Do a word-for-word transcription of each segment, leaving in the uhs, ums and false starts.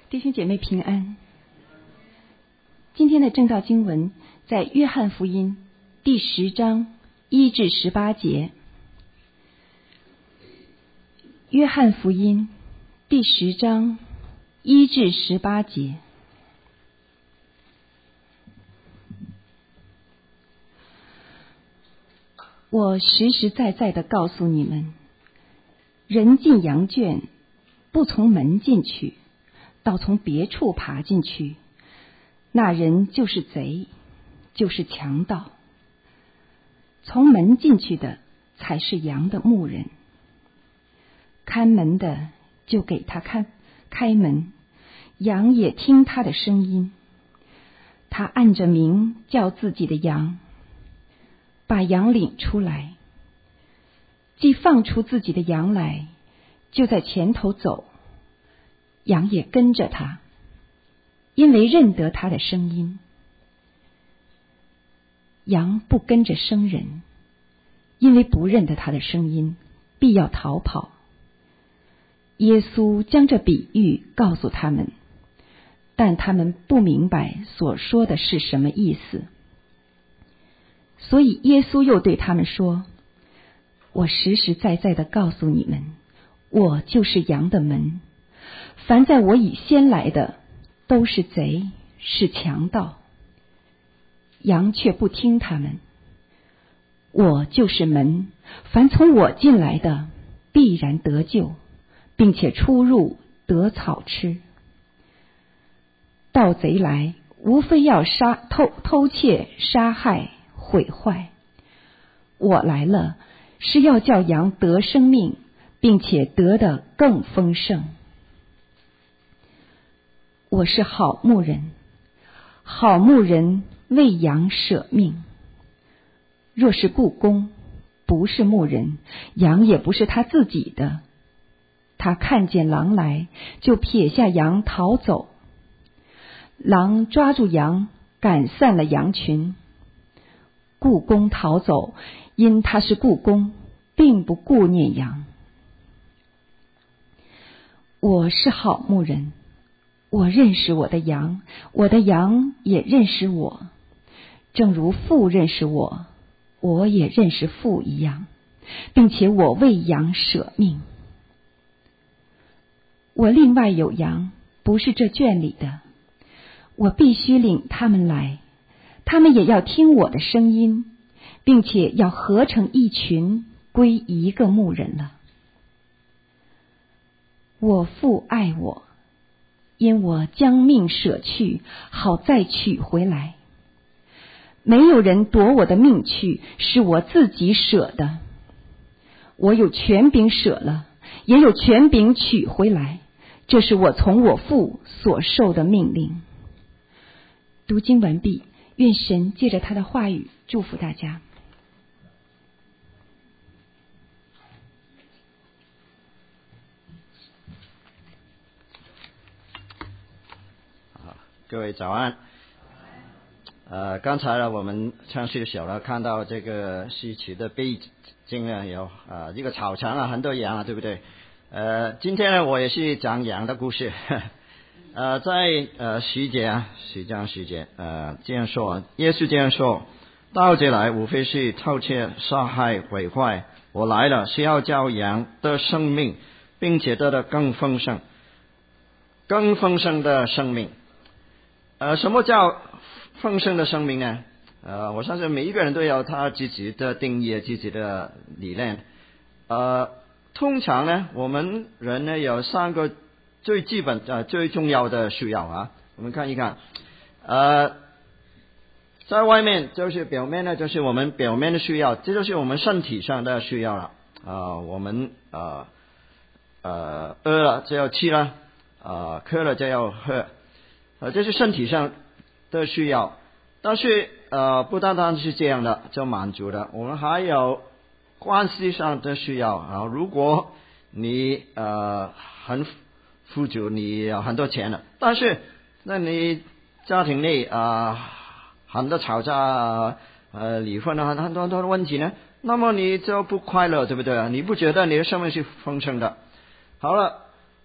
弟兄姐妹平安。今天的正道经文在约翰福音第十章一至十八节。约翰福音第十章一至十八节。我实实在在地告诉你们，人进羊圈，不从门进去，倒从别处爬进去，那人就是贼，就是强盗。从门进去的才是羊的牧人，看门的就给他看开门，羊也听他的声音。他按着名叫自己的羊，把羊领出来，既放出自己的羊来，就在前头走，羊也跟着他，因为认得他的声音。羊不跟着生人，因为不认得他的声音，必要逃跑。耶稣将这比喻告诉他们，但他们不明白所说的是什么意思。所以耶稣又对他们说，我实实在在地告诉你们，我就是羊的门。凡在我以先来的，都是贼，是强盗，羊却不听他们。我就是门，凡从我进来的，必然得救，并且出入得草吃。盗贼来，无非要杀偷偷窃杀害毁坏。我来了，是要叫羊得生命，并且得得更丰盛。我是好牧人，好牧人为羊舍命。若是雇工，不是牧人，羊也不是他自己的。他看见狼来，就撇下羊逃走。狼抓住羊，赶散了羊群。雇工逃走，因他是雇工，并不顾念羊。我是好牧人，我认识我的羊，我的羊也认识我，正如父认识我，我也认识父一样，并且我为羊舍命。我另外有羊，不是这圈里的，我必须领他们来，他们也要听我的声音，并且要合成一群，归一个牧人了。我父爱我，因我将命舍去，好再取回来。没有人夺我的命去，是我自己舍的。我有权柄舍了，也有权柄取回来，这是我从我父所受的命令。读经完毕，愿神借着他的话语祝福大家。 各位早安。呃，刚才呢，我们唱诗的时候呢，看到这个诗词的背景呢，有啊、呃、一个草场啊，很多羊啊，对不对？呃，今天呢，我也是讲羊的故事。呃，在呃十节啊，十章十节，呃，这样说，耶稣这样说：盗贼来，无非是偷窃、杀害、毁坏。我来了，是要叫羊得生命，并且得的更丰盛，更丰盛的生命。呃，什么叫丰盛的生命呢？呃，我相信每一个人都有他自己的定义、自己的理念。呃，通常呢，我们人呢有三个最基本、呃最重要的需要啊。我们看一看，呃，在外面就是表面呢，就是我们表面的需要，这就是我们身体上的需要了。啊、呃，我们呃呃饿了就要吃了，啊、呃、渴了就要喝。呃，这是身体上的需要，但是呃，不单单是这样的就满足了，我们还有关系上的需要啊。如果你呃很富足，你有很多钱了，但是那你家庭内啊、呃、很多吵架呃离婚啊，很多很多的问题呢，那么你就不快乐，对不对？你不觉得你的生命是丰盛的？好了。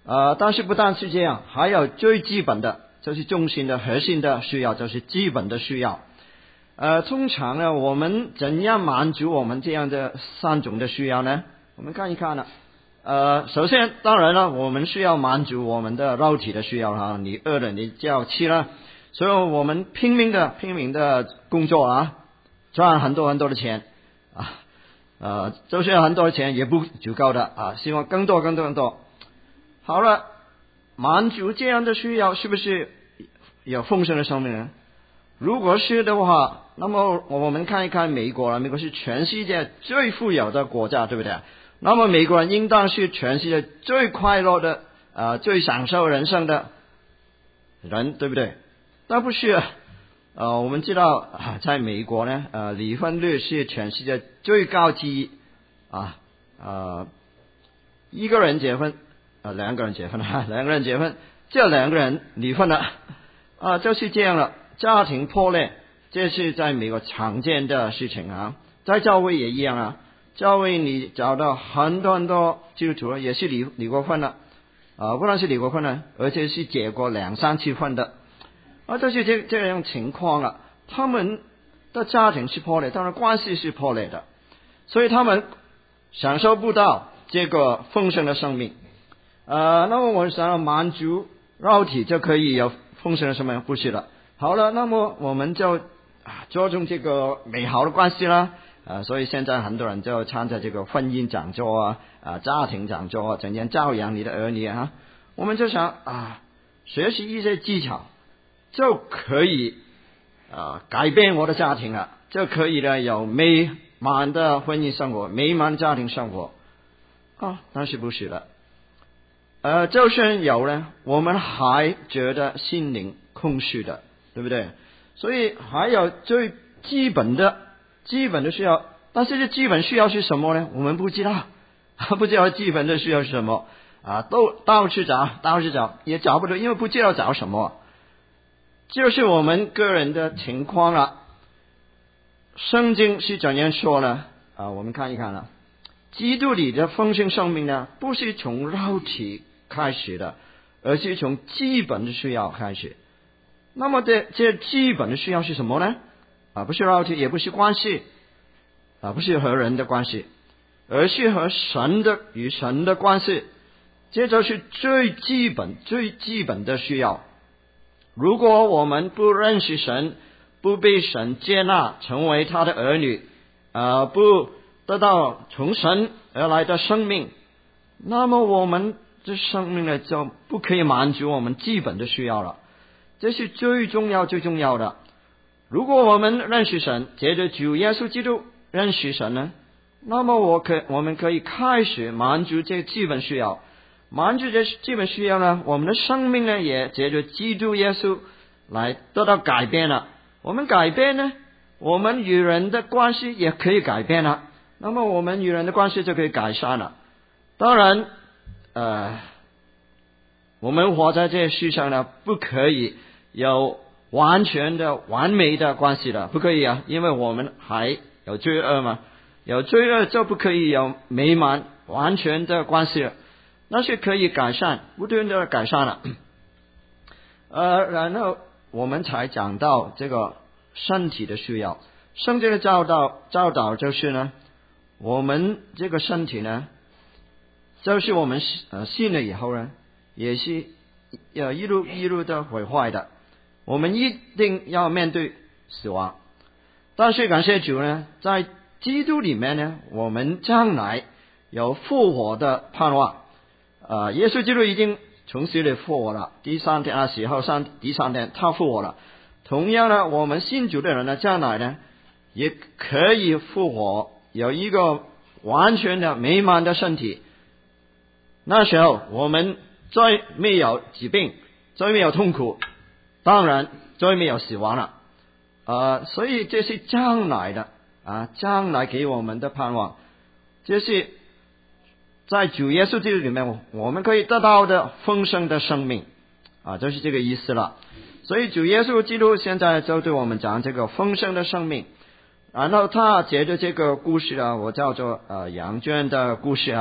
呃，但是不但是这样，还有最基本的，就是中心的核心的需要，就是基本的需要。呃，通常呢，我们怎样满足我们这样的三种的需要呢？我们看一看呢。呃，首先，当然了，我们需要满足我们的肉体的需要哈。你饿了，你就要吃了，所以我们拼命的、拼命的工作啊，赚很多很多的钱啊，呃，就算很多的钱也不足够的啊，希望更多、更多、更多。好了，满足这样的需要，是不是有丰盛的生命呢？如果是的话，那么我们看一看美国了，美国是全世界最富有的国家，对不对？那么美国人应当是全世界最快乐的、呃最享受人生的人，对不对？但不是，呃，我们知道啊，在美国呢，呃，离婚率是全世界最高之一啊，呃，一个人结婚，呃，两个人结婚啊，两个人结婚，这两个人离婚了啊，就是这样了。家庭破裂，这是在美国常见的事情啊，在教会也一样啊。教会你找到很多很多基督徒也是离离过婚了啊，不但是离过婚了，而且是结过两三次婚的啊，这是这这样情况了。他们的家庭是破裂，当然关系是破裂的，所以他们享受不到这个丰盛的生命。呃，那么我想要满足肉体就可以有丰盛的生命，不是的。好了，那么我们就啊着重这个美好的关系啦。啊，所以现在很多人就参加这个婚姻讲座啊，啊，家庭讲座啊，怎样教养你的儿女啊？我们就想啊，学习一些技巧，就可以啊改变我的家庭啊，就可以呢有美满的婚姻生活，美满的家庭生活啊，但是不是的。呃，就算有呢，我们还觉得心灵空虚的，对不对？所以还有最基本的。基本的需要，但是这基本需要是什么呢？我们不知道，不知道基本的需要是什么啊？都到处找，到处找也找不到，因为不知道找什么。就是我们个人的情况了。圣经是怎样说呢？啊，我们看一看了。基督里的丰盛生命呢，不是从肉体开始的，而是从基本的需要开始。那么这这基本的需要是什么呢？啊，不是肉体，也不是关系，啊，不是和人的关系，而是和神的与神的关系，这就是最基本、最基本的需要。如果我们不认识神，不被神接纳成为他的儿女，啊，不得到从神而来的生命，那么我们这生命呢就不可以满足我们基本的需要了。这是最重要、最重要的。如果我们认识神，借着主耶稣基督认识神呢，那么我可我们可以开始满足这基本需要。满足这基本需要呢，我们的生命呢也借着基督耶稣来得到改变了。我们改变呢，我们与人的关系也可以改变了。那么我们与人的关系就可以改善了。当然，呃，我们活在这世上呢，不可以有完全的完美的关系的，不可以啊，因为我们还有罪恶嘛，有罪恶就不可以有美满完全的关系了，那是可以改善，不断的改善了。呃，然后我们才讲到这个身体的需要。圣经的教导教导就是呢，我们这个身体呢，就是我们呃信了以后呢，也是呃一路一路的毁坏的。我们一定要面对死亡，但是感谢主呢，在基督里面呢，我们将来有复活的盼望。呃，耶稣基督已经从死里复活了，第三天啊，死后三第三天他复活了。同样呢，我们信主的人呢，将来呢也可以复活，有一个完全的美满的身体。那时候我们再没有疾病，再没有痛苦。当然，再没有死亡了，呃，所以这是将来的啊，将来给我们的盼望，这是在主耶稣基督里面我们可以得到的丰盛的生命啊，就是这个意思了。所以主耶稣基督现在就对我们讲这个丰盛的生命，然后他接着这个故事啊，我叫做呃羊圈的故事啊，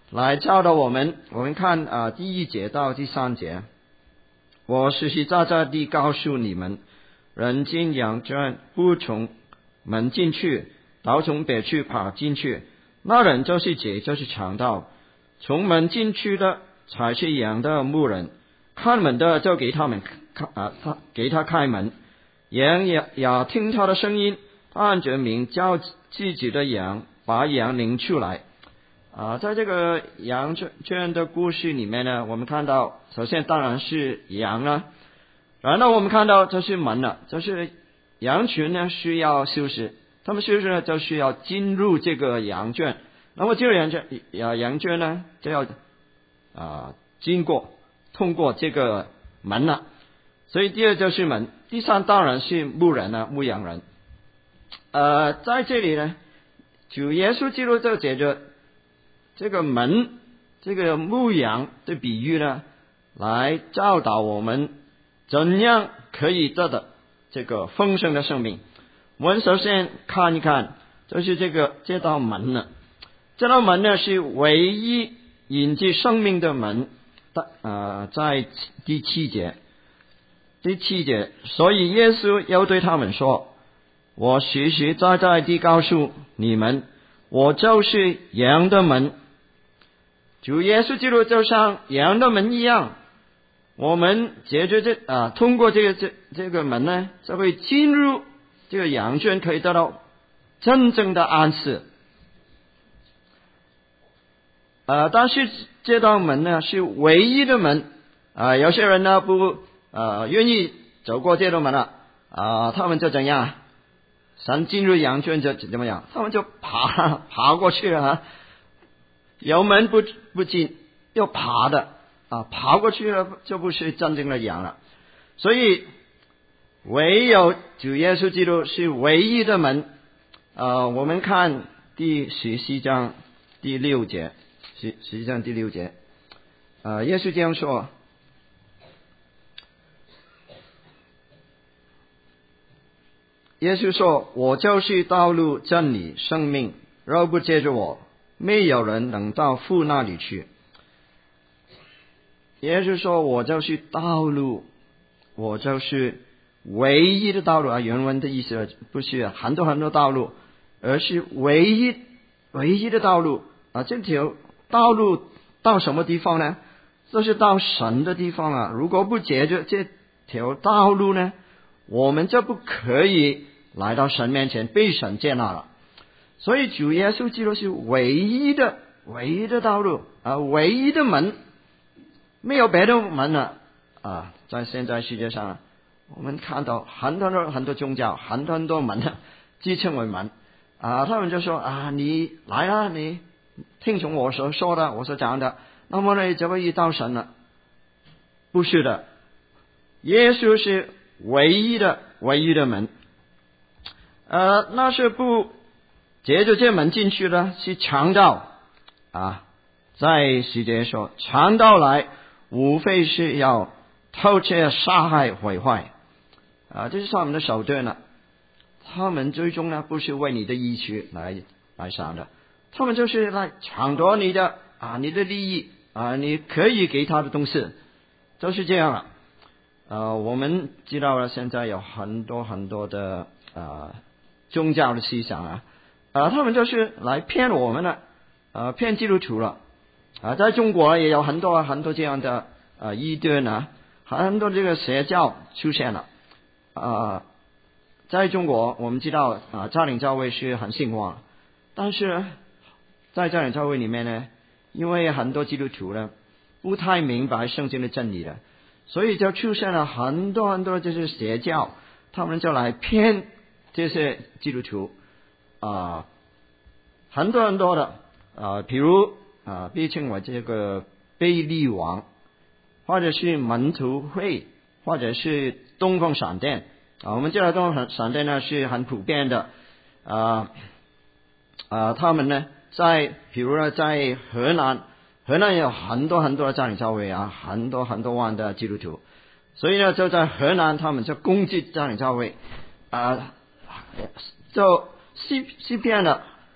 来教导我们。我们看啊、呃、第一节到第三节，我实实在在地告诉你们，人进羊圈不从门进去，倒从别处爬进去，那人就是贼，就是强盗。从门进去的才是羊的牧人，看门的就给他们开啊，他给他开门，羊也也听他的声音，他按着名叫自己的羊，把羊领出来。啊，在这个羊圈的故事里面呢，我们看到，首先当然是羊了，然后我们看到这是门了，就是羊群呢需要休息，他们休息呢就需要进入这个羊圈，那么这个羊圈啊羊圈呢就要啊经过通过这个门了，所以第二就是门，第三当然是牧人呢牧羊人。呃，在这里呢，主耶稣基督就借着这个门，这个牧羊的比喻呢，来教导我们怎样可以得到这个丰盛的生命。我们首先看一看，就是这个这道门呢，这道门呢是唯一引进生命的门。呃，在第七节，第七节，所以耶稣又对他们说：“我实实在在地告诉你们，我就是羊的门。”主耶稣基督就像羊的门一样，我们借着这啊，通过这个这这个门呢，就会进入这个羊圈，可以得到真正的安息。呃，但是这道门呢是唯一的门啊、呃，有些人呢不呃愿意走过这道门了啊、呃，他们就怎样？想进入羊圈就怎么样？他们就爬爬过去了啊。有门不不进，要爬的啊，爬过去了就不是真正的羊了。所以唯有主耶稣基督是唯一的门。呃，我们看第十七章第六节，十十七章第六节，呃，耶稣这样说：耶稣说，我就是道路、真理、生命，若不借着我，没有人能到父那里去。耶稣说，我就是道路，我就是唯一的道路啊。原文的意思不是很多很多道路，而是唯一唯一的道路啊。这条道路到什么地方呢？就是到神的地方啊。如果不借着这条道路呢，我们就不可以来到神面前被神接纳了。所以主耶稣基督是唯一的唯一的道路啊，唯一的门，没有别的门了啊。在现在世界上，我们看到很多很多宗教，很多很多门自称为门啊，他们就说啊，你来啊，你听从我所说的，我所讲的，那么呢就会到神了。不是的，耶稣是唯一的唯一的门。呃，那是不借着这门进去的是强盗啊，在十节说，强盗来无非是要偷窃、杀害、毁坏啊，这是他们的手段了。他们最终呢不是为你的益处来来想的，他们就是来抢夺你的啊你的利益啊，你可以给他的东西，就是这样了。呃，我们知道了，现在有很多很多的啊宗教的思想啊。啊，他们就是来骗我们了，呃，骗基督徒了。啊，在中国也有很多很多这样的呃异端啊，很多这个邪教出现了。啊，在中国我们知道啊，占领教会是很兴旺，但是在占领教会里面呢，因为很多基督徒呢不太明白圣经的真理了，所以就出现了很多很多这些邪教，他们就来骗这些基督徒。啊，很多很多的啊，比如啊，被称为这个悖逆王，或者是门徒会，或者是东风闪电啊。我们知道东风闪电呢是很普遍的啊啊，他们呢在比如呢在河南，河南有很多很多的占领教会啊，很多很多万的基督徒，所以呢就在河南他们就攻击占领教会啊，就欺欺骗了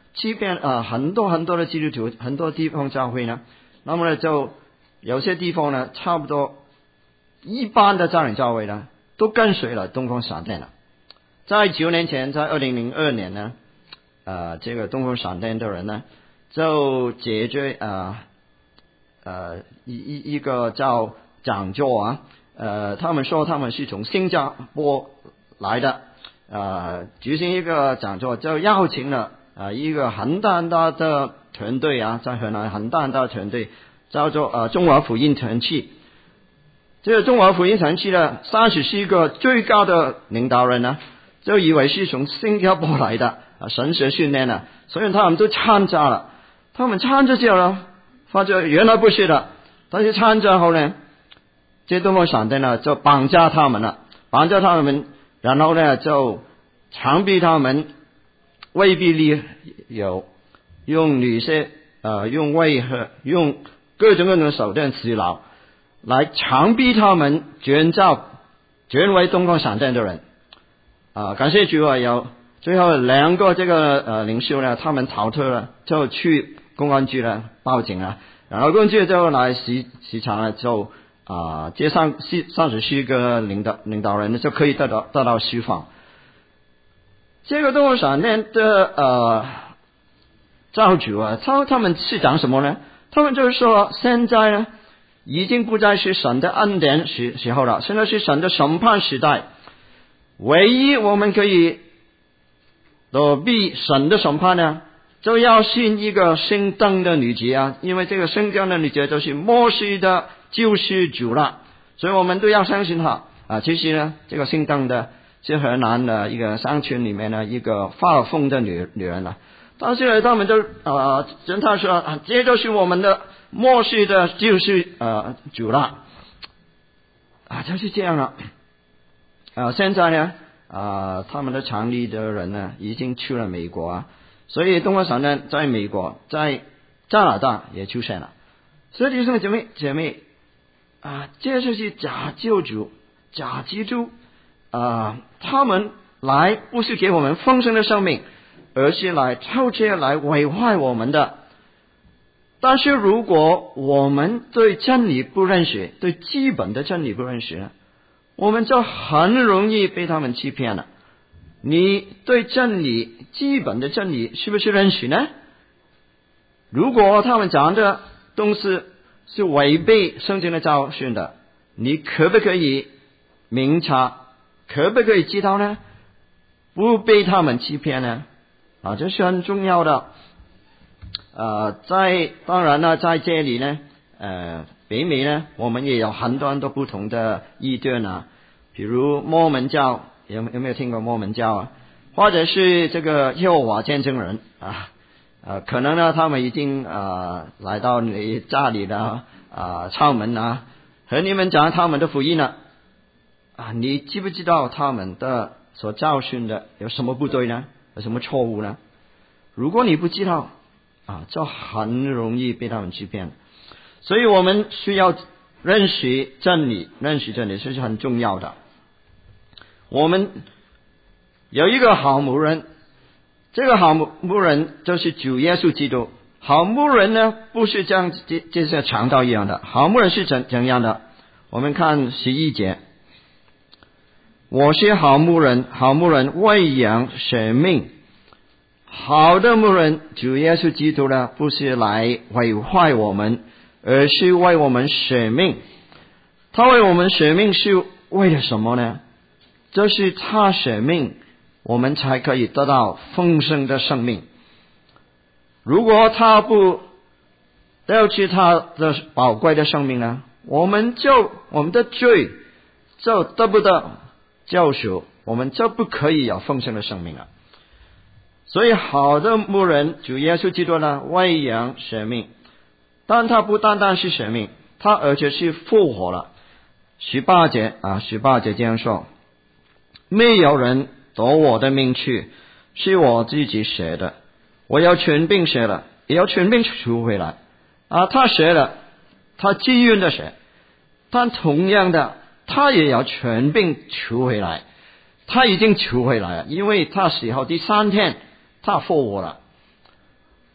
欺骗啊、呃、很多很多的基督徒，很多地方教会呢，那么呢就有些地方呢，差不多一般的家庭教会呢，都跟随了东风闪电了。在九年前，在二零零二年呢，呃，这个东风闪电的人呢，就解决呃呃一一一个叫讲座啊，呃，他们说他们是从新加坡来的，呃，举行一个讲座，就邀请了啊、呃、一个很大很大的团队啊，在河南很大很大的团队，叫做呃中华福音团契。这个中华福音团契呢，三十四个最高的领导人呢，就以为是从新加坡来的啊，神学训练的，所以他们都参加了。他们参加之后呢，发觉原来不是的，但是参加后呢，这东风闪电呢就绑架他们了，绑架他们，然后呢就强逼他们威逼利诱，用女性呃用威吓，用各种各种的手段洗脑，来强逼他们捐造捐为东风闪电的人啊！感谢主啊，有最后两个这个呃领袖呢，他们逃脱了，就去公安局呢报警了，然后公安局就来视视察了，就啊这上三十四个领导领导人就可以得到得到释放。这个东风闪电的呃造主啊，他他们是讲什么呢？他们就是说，现在呢已经不再是神的恩典时时候了，现在是神的审判时代。唯一我们可以躲避神的审判呢，就要信一个升登的女爵啊，因为这个升登的女爵就是末世的救世主了，所以我们都要相信他啊。其实呢，这个升登的是河南的一个乡村里面的一个发疯的女女人了，但是呢，他们就啊，跟他说啊，这就是我们的末世的救世呃主了啊，就是这样了。啊，现在呢，啊，他们的厂里的人呢，已经去了美国啊，所以东风闪电在美国、在加拿大也出现了。所以弟兄姐妹姐妹啊，这就是假救主、假基督啊，他们来不是给我们丰盛的生命，而是来偷窃、来毁坏我们的。但是如果我们对真理不认识，对基本的真理不认识呢，我们就很容易被他们欺骗了。你对真理基本的真理是不是认识呢？如果他们讲的东西是违背圣经的教训的，你可不可以明察？可不可以知道呢？不被他们欺骗呢？啊，这是很重要的。呃，在当然呢，在这里呢，呃，北美呢，我们也有很多很多不同的异端啊，比如摩门教，有有没有听过摩门教啊？或者是这个耶和华见证人啊，呃，可能呢，他们已经呃来到你家里了啊，敲门啊，和你们讲他们的福音了啊，你知不知道他们的所教训的有什么不对呢？有什么错误呢？如果你不知道啊，就很容易被他们欺骗。所以我们需要认识真理，认识真理这是很重要的。我们有一个好牧人，这个好牧人就是主耶稣基督。好牧人呢，不是像这这些强盗一样的，好牧人是怎怎样的？我们看十一节，我是好牧人，好牧人为羊舍命。好的牧人主耶稣基督呢，不是来毁坏我们，而是为我们舍命。他为我们舍命是为了什么呢？就是他舍命，我们才可以得到丰盛的生命。如果他不丢弃他的宝贵的生命呢，我们就我们的罪就得不到救赎，我们就不可以有丰盛的生命了。所以好的牧人主耶稣基督呢，为羊舍命，但他不单单是舍命，他而且是复活了。十八节啊，十八节这样说，没有人夺我的命去，是我自己舍的，我要全并舍了，也要全并赎回来啊！他舍了，他自愿的舍，但同样的，他也要全并赎回来。他已经赎回来了，因为他死后第三天他复活了。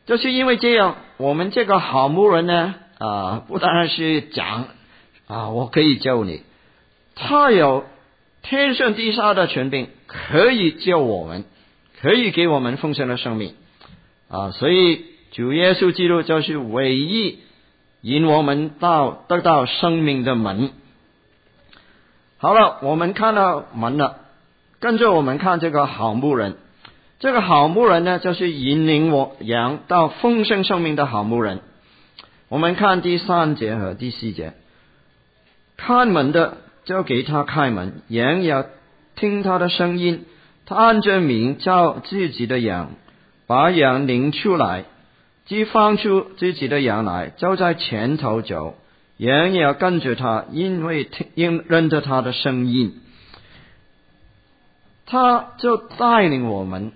就是因为这样，我们这个好牧人呢，啊，不单是讲啊，我可以救你，他有天上地下的权柄，可以救我们，可以给我们丰盛的生命啊，所以主耶稣基督就是唯一引我们到得到生命的门。好了，我们看到门了，跟着我们看这个好牧人。这个好牧人呢，就是引领我羊到丰盛生命的好牧人。我们看第三节和第四节，看门的就给他开门，羊要听他的声音，他按着名叫自己的羊，把羊领出来，既放出自己的羊来，就在前头走，羊也要跟着他，因为听认得他的声音。他就带领我们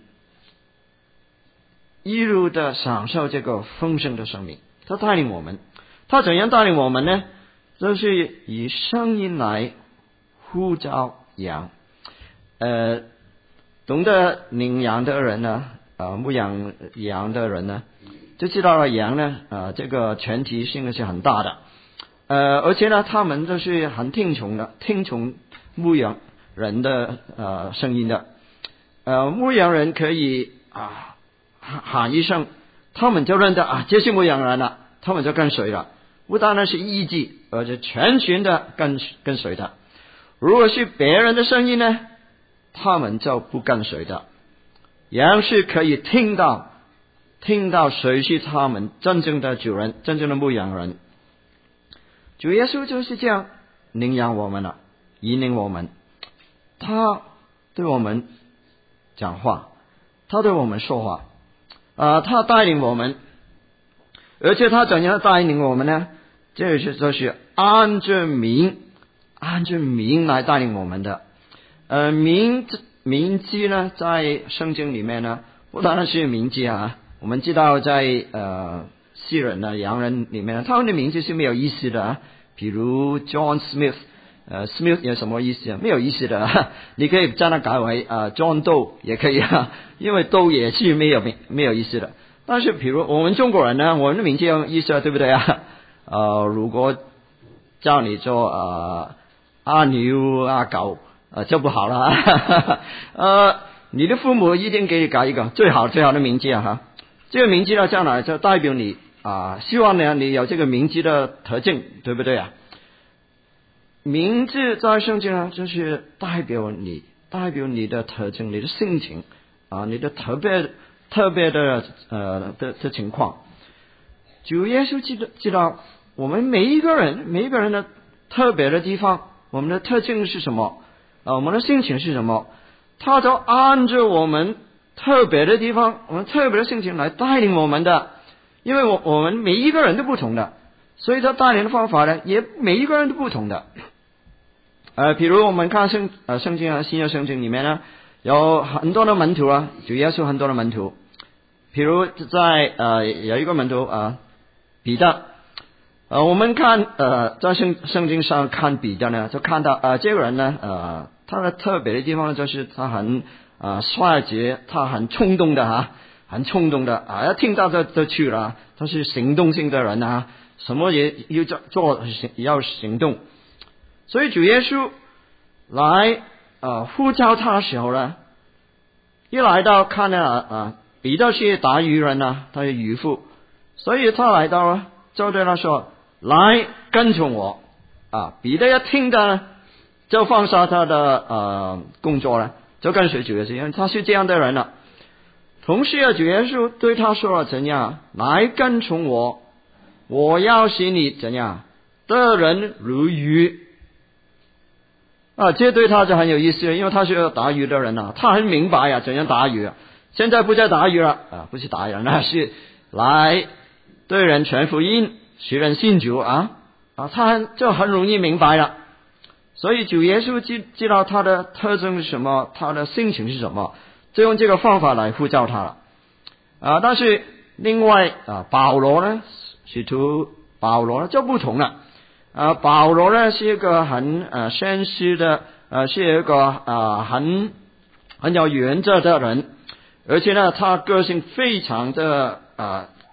一路的享受这个丰盛的生命。他带领我们，他怎样带领我们呢？就是以声音来呼召羊。呃，懂得领羊的人呢，啊、呃，牧养羊的人呢，就知道了羊呢，啊、呃，这个全体性是很大的。呃，而且呢，他们都是很听从的，听从牧羊人的呃声音的。呃，牧羊人可以啊喊喊一声，他们就认得啊，这是牧羊人了，他们就跟随了。不单单是一记，而且全群的跟跟随他。如果是别人的声音呢，他们就不跟随的。羊是可以听到，听到谁是他们真正的主人，真正的牧羊人。主耶稣就是这样领养我们了，引领我们。他对我们讲话，他对我们说话，啊、呃，他带领我们，而且他怎样带领我们呢？这是就是按着名，按着名来带领我们的。呃，名名字呢，在圣经里面呢，不单单是名字啊。我们知道在呃西人呢、洋人里面呢，他们的名字是没有意思的啊。比如 John Smith， 呃 Smith 有什么意思啊？没有意思的啊。你可以将它改为呃 John Doe 也可以啊，因为 Doe 也是没有没有意思的。但是比如我们中国人呢，我们的名字有意思啊，对不对啊？呃，如果叫你做呃阿牛阿狗，呃就不好了。呃，你的父母一定给你改一个最好最好的名字啊哈。这个名字呢，将来就代表你啊，希望呢你有这个名字的特征，对不对啊？名字在圣经呢，就是代表你，代表你的特征，你的性情啊，你的特别特别的呃的的情况。主耶稣知道知道我们每一个人每一个人的特别的地方，我们的特征是什么啊？我们的性情是什么？他都按照我们特别的地方，我们特别的性情来带领我们的。因为我我们每一个人都不同的，所以他带领的方法呢，也每一个人都不同的。呃，比如我们看圣呃圣经啊，新约圣经里面呢，有很多的门徒啊，主耶稣很多的门徒。比如在呃有一个门徒啊、呃、彼得，呃我们看呃在圣圣经上看彼得呢，就看到呃这个人呢呃他的特别的地方就是他很啊率直，他很冲动的哈。很冲动的啊，一听到就就去了，他是行动性的人啊，什么也要做做要行动。所以主耶稣来呃呼召他的时候呢，一来到看了啊，彼得是打渔人啊，他是渔夫，所以他来到了就对他说：“来跟从我啊！”彼得一听到呢，就放下他的呃工作了，就跟随主耶稣，因为他是这样的人了。同时啊，主耶稣对他说了怎样？来跟从我，我要使你怎样得人如鱼啊！这对他就很有意思了，因为他是个打鱼的人啊，他很明白啊怎样打鱼啊。现在不再打鱼了啊，不是打人了，是来对人传福音，使人信主啊啊，他就很容易明白了。所以主耶稣知知道他的特征是什么，他的性情是什么。就用这个方法来呼召他了啊！但是另外啊，保罗呢，使徒保罗呢就不同了啊！保罗呢是一个很呃绅士的呃，是一个啊很很有原则的人，而且呢，他个性非常的啊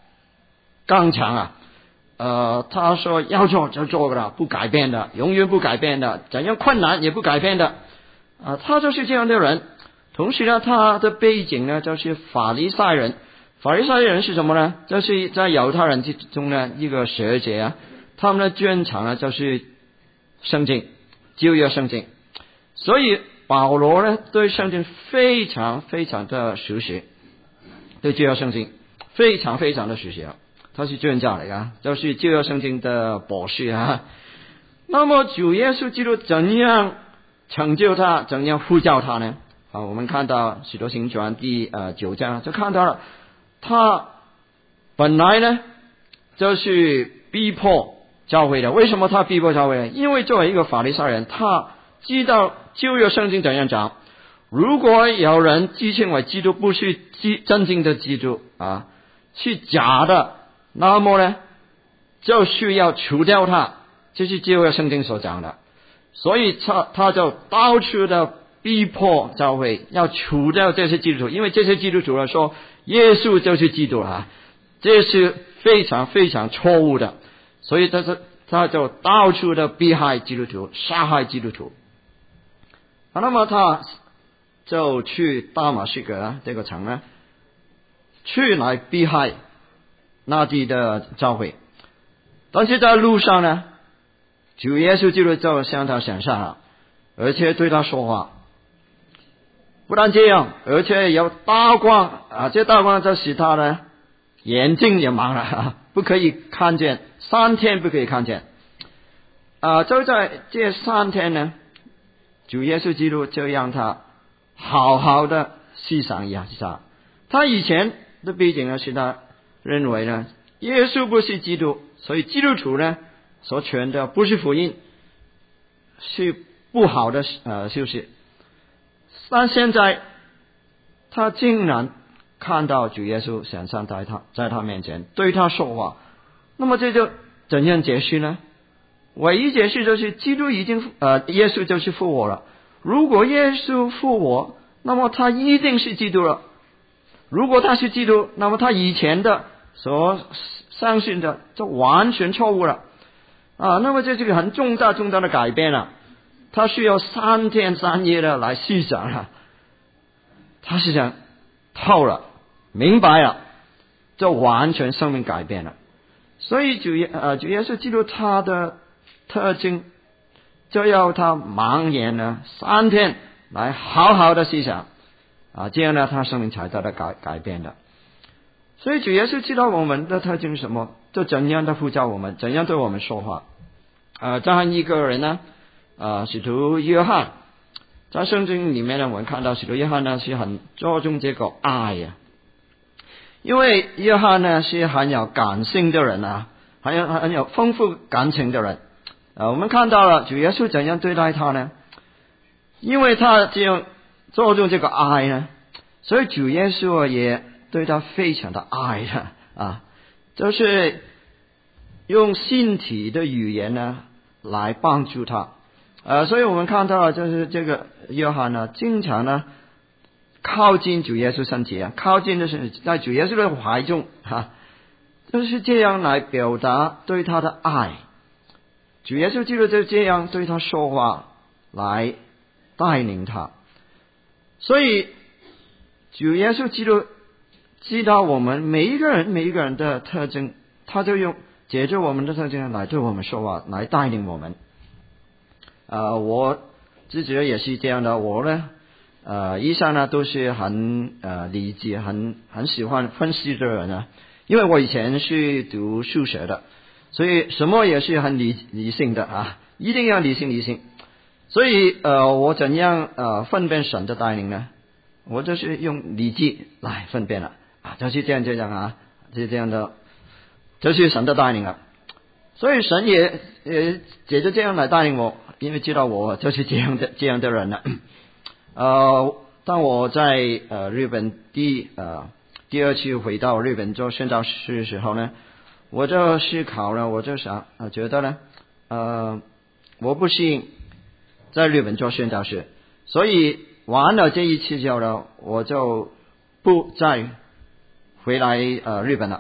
刚强啊，呃，他说要做就做了，不改变的，永远不改变的，怎样困难也不改变的啊，他就是这样的人。同时呢，他的背景呢就是法利赛人。法利赛人是什么呢？就是在犹太人之中呢一个学者啊，他们的专长呢就是圣经，旧约圣经。所以保罗呢对圣经非常非常的熟悉，对旧约圣经非常非常的熟悉啊，他是专家来的，就是旧约圣经的博士啊。那么主耶稣基督怎样成就他，怎样呼召他呢？啊，我们看到使徒行传第呃九章就看到了，他本来呢就是逼迫教会的。为什么他逼迫教会呢？因为作为一个法利赛人，他知道旧约圣经怎样讲，如果有人自称为基督，不是真正的基督啊，是假的，那么呢就需要除掉他，这是旧约圣经所讲的。所以他他就到处的逼迫教会要除掉这些基督徒，因为这些基督徒说耶稣就是基督啊，这是非常非常错误的。所以他是他就到处的逼害基督徒，杀害基督徒。啊，那么他就去大马士革这个城呢，去来逼害那地的教会。但是在路上呢，主耶稣基督就向他显现了，而且对他说话。不但这样，而且有大光啊，这大光就使他呢眼睛也盲了、啊，不可以看见，三天不可以看见。啊，就在这三天呢，主耶稣基督就让他好好的思想一下。他以前的背景呢，是他认为呢，耶稣不是基督，所以基督徒呢所传的不是福音，是不好的呃修饰。但现在他竟然看到主耶稣显现在他在他面前对他说话，那么这就怎样解释呢？唯一解释就是基督已经呃耶稣就是复活了。如果耶稣复活，那么他一定是基督了。如果他是基督，那么他以前的所相信的就完全错误了啊！那么这是一个很重大重大的改变了。他需要三天三夜的来思想了，他是想透了，明白了，就完全生命改变了。所以主耶呃主耶稣基督他的特征，就要他盲眼呢三天来好好的思想啊，这样呢他生命才得到改改变的。所以主耶稣知道我们的特征是什么，就怎样的呼召我们，怎样对我们说话啊。这样一个人呢啊，使徒约翰在圣经里面呢，我们看到使徒约翰呢是很注重这个爱呀、啊，因为约翰呢是很有感性的人啊，很有很有丰富感情的人啊。我们看到了主耶稣怎样对待他呢？因为他这样注重这个爱呢，所以主耶稣也对他非常的爱的啊，就是用身体的语言呢来帮助他。呃，所以我们看到了，就是这个约翰呢，经常呢靠近主耶稣身体啊，靠近的是在主耶稣的怀中哈，就是这样来表达对他的爱。主耶稣基督就这样对他说话，来带领他。所以主耶稣基督知道我们每一个人每一个人的特征，他就用借着我们的特征来对我们说话，来带领我们。呃，我自己也是这样的。我呢，呃，以上呢都是很呃理解、很很喜欢分析的人啊。因为我以前是读数学的，所以什么也是很理理性的啊，一定要理性理性。所以呃，我怎样呃分辨神的带领呢？我就是用理智来分辨了啊，就是这样这样啊，就是这样的，就是神的带领了。所以神也也借着这样来带领我。因为知道我就是这样的这样的人了。呃，当我在呃日本第呃第二次回到日本做宣教士的时候呢，我就思考了，我就想呃觉得呢，呃我不适应在日本做宣教士，所以完了这一次之后呢，我就不再回来呃日本了。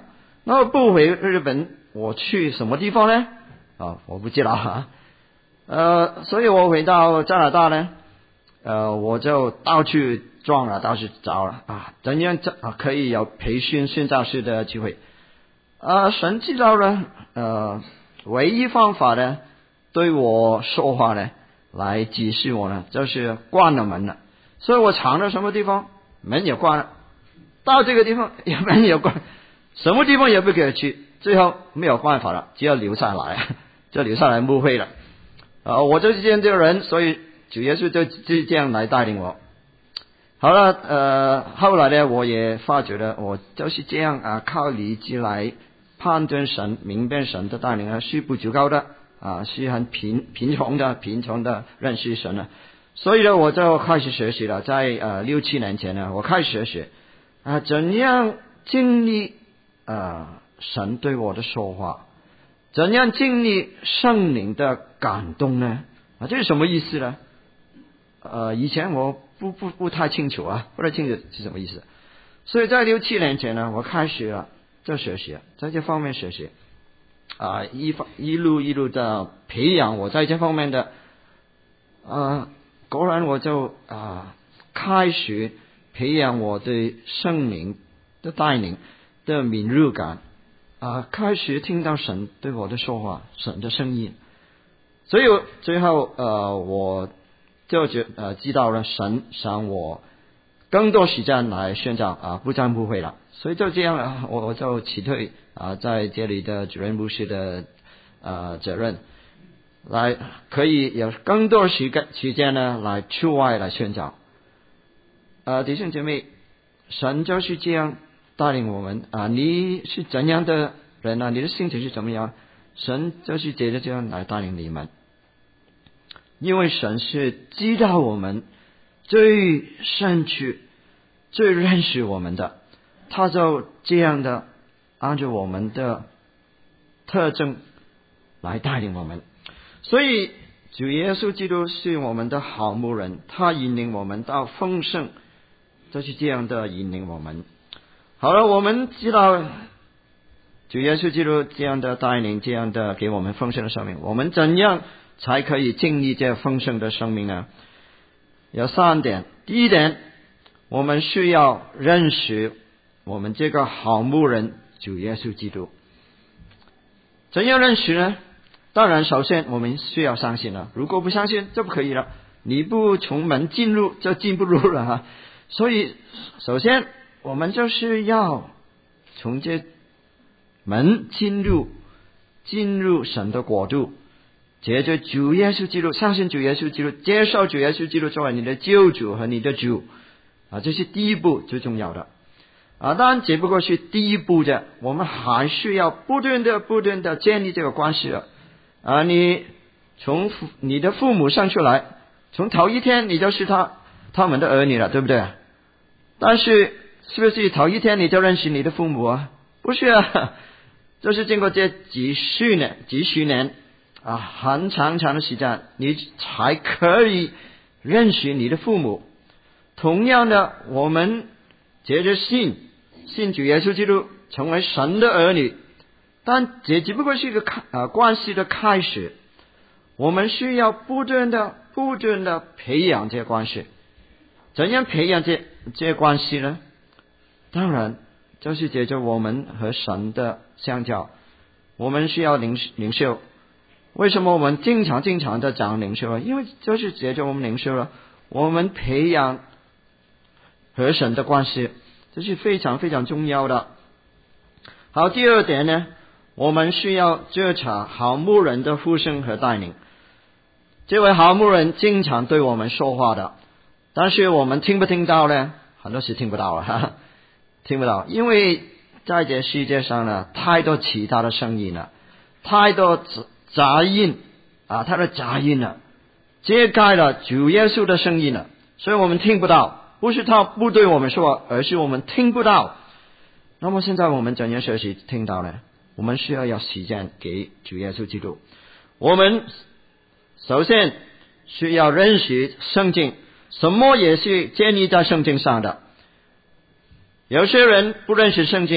那么不回日本，我去什么地方呢？啊，我不知道啊。呃，所以我回到加拿大呢，呃，我就到处撞了，到处找了啊，怎样啊可以有培训宣教士的机会？啊，神知道呢，呃，唯一方法呢，对我说话呢，来指示我呢，就是关了门了。所以我藏到什么地方，门也关了，到这个地方也门也关，什么地方也不可以去，最后没有办法了，只要留下来，就留下来牧会了。啊，我就是这样这个人，所以主耶稣就就这样来带领我。好了，呃，后来呢，我也发觉了，我就是这样啊，靠理智来判断神、明辨神的带领啊，是不足够的啊，是很贫贫穷的、贫穷的认识神了。所以呢，我就开始学习了。在呃六七年前呢，我开始学习啊，怎样经历啊神对我的说话，怎样经历圣灵的感动呢？啊，这是什么意思呢？呃，以前我不不不太清楚啊，不太清楚是什么意思。所以在六七年前呢，我开始了这学习，在这方面学习啊，一一路一路的培养我在这方面的啊，果然我就啊开始培养我对圣灵的带领的敏锐感啊，开始听到神对我的说话，神的声音。所以最后呃，我就觉呃知道了神想我更多时间来宣讲啊，不再不会了。所以就这样了，我我就辞退啊在这里的主任牧师的呃责任，来可以有更多时间时间呢来出外来宣讲。呃，弟兄姐妹，神就是这样带领我们啊！你是怎样的人啊？你的性情是怎么样？神就是接着这样来带领你们，因为神是知道我们最深处、最认识我们的，他就这样的按照我们的特征来带领我们。所以主耶稣基督是我们的好牧人，他引领我们到丰盛，就是这样的引领我们。好了，我们知道主耶稣基督这样的带领，这样的给我们丰盛的生命，我们怎样才可以经历这丰盛的生命呢？有三点。第一点，我们需要认识我们这个好牧人主耶稣基督。怎样认识呢？当然首先我们需要相信了，如果不相信就不可以了，你不从门进入就进不入了哈。所以首先我们就是要从这门进入进入神的国度，接着主耶稣基督，相信主耶稣基督，接受主耶稣基督作为你的救主和你的主啊，这是第一步最重要的啊。当然只不过是第一步的，我们还需要不断的不断的建立这个关系了啊。你从你的父母生出来，从头一天你就是他他们的儿女了，对不对？但是是不是头一天你就认识你的父母啊？不是啊，就是经过这几十年几十年啊，很长长的时间，你才可以认识你的父母。同样的，我们接着信信主耶稣基督，成为神的儿女，但这只不过是一个开啊关系的开始。我们需要不断的不断的培养这关系。怎样培养这这关系呢？当然就是借着我们和神的相交。我们需要领领袖。为什么我们经常经常的讲领袖？因为就是借着我们领袖了，我们培养和神的关系，这是非常非常重要的。好，第二点呢，我们需要觉察好牧人的呼声和带领。这位好牧人经常对我们说话的，但是我们听不听到呢？很多时听不到啊，哈哈，听不到，因为在这世界上呢，太多其他的声音了，太多杂音啊，太多杂音了，遮盖了主耶稣的声音了，所以我们听不到。不是他不对我们说，而是我们听不到。那么现在我们怎样学习听到呢？我们需要有时间给主耶稣基督。我们首先需要认识圣经，什么也是建立在圣经上的。有些人不认识圣经，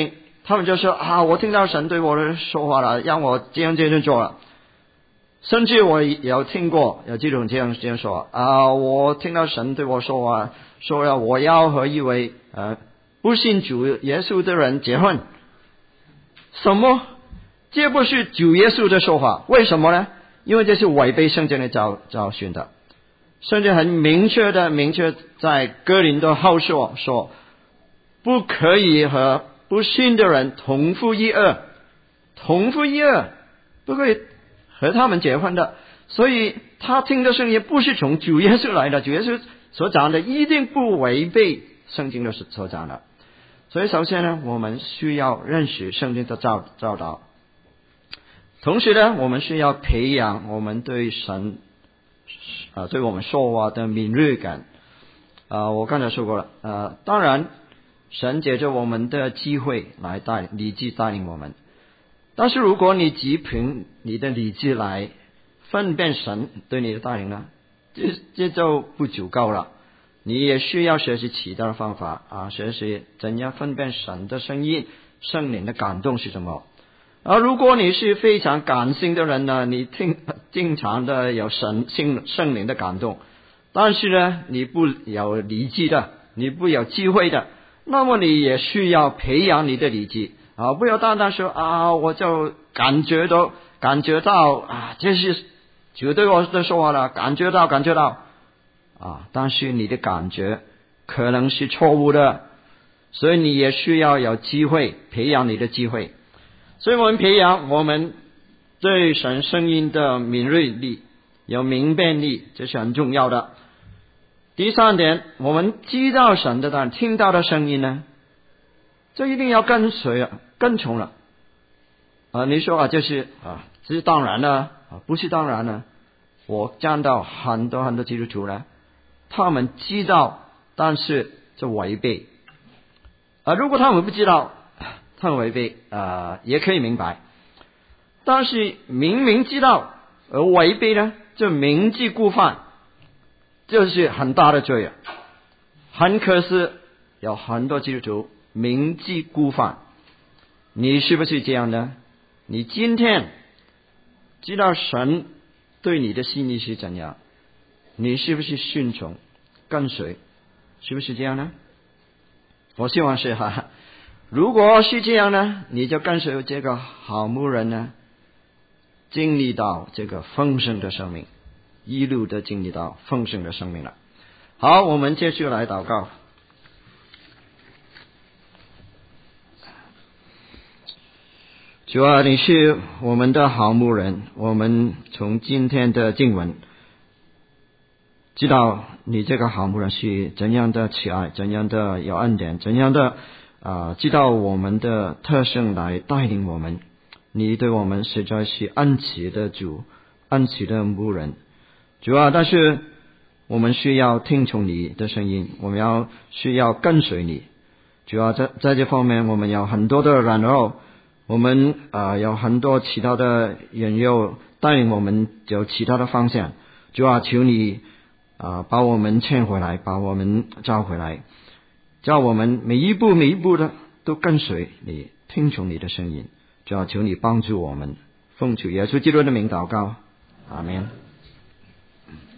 他们就说啊，我听到神对我说话了，让我这样这样做了。甚至我有听过有这种这样这样说啊，我听到神对我说话，说了我要和一位呃不信主耶稣的人结婚。什么？这不是主耶稣的说法？为什么呢？因为这是违背圣经的教教训的。圣经很明确的明确在哥林多后书说，不可以和不信的人同父异母，同父异母不可以和他们结婚的。所以他听的声音不是从主耶稣来的，主耶稣所讲的一定不违背圣经的所讲的。所以首先呢，我们需要认识圣经的教教导，同时呢，我们需要培养我们对神啊、呃、对我们说话的敏锐感。啊、呃，我刚才说过了，呃，当然神借着我们的机会来带领理智带领我们，但是如果你只凭你的理智来分辨神对你的带领呢，这这就不足够了。你也需要学习其他的方法啊，学习怎样分辨神的声音，圣灵的感动是什么。而如果你是非常感性的人呢，你听经常的有神圣圣灵的感动，但是呢你不有理智的，你不有智慧的，那么你也需要培养你的理智啊，不要单单说啊，我就感觉到感觉到啊，这是主对我的说话了，感觉到感觉到啊，但是你的感觉可能是错误的，所以你也需要有机会培养你的机会。所以我们培养我们对神声音的敏锐力，有明辨力，这是很重要的。第三点，我们知道神的，但听到的声音呢，这一定要跟随啊，跟从了啊。你说啊，就是啊，这是当然了啊，不是当然了。我见到很多很多基督徒呢，他们知道，但是就违背啊。如果他们不知道，他们违背啊、呃，也可以明白。但是明明知道而违背呢，就明知故犯，就是很大的罪啊。很可惜，有很多基督徒明知故犯。你是不是这样呢？你今天知道神对你的心意是怎样，你是不是顺从跟随？是不是这样呢？我希望是哈。如果是这样呢，你就跟随这个好牧人呢，经历到这个丰盛的生命，一路的经历到丰盛的生命了。好，我们接续来祷告。主啊，你是我们的好牧人，我们从今天的经文知道你这个好牧人是怎样的慈爱，怎样的有恩典，怎样的啊，知道我们的特性来带领我们。你对我们实在是恩慈的主，恩慈的牧人。主啊，但是我们需要听从你的声音，我们要需要跟随你。主啊，在在这方面我们有很多的软弱，我们啊、呃、有很多其他的引诱带领我们有其他的方向。主啊，求你啊、呃、把我们牵回来，把我们召回来，叫我们每一步每一步的都跟随你，听从你的声音。主要求你帮助我们，奉主耶稣基督的名祷告，阿们。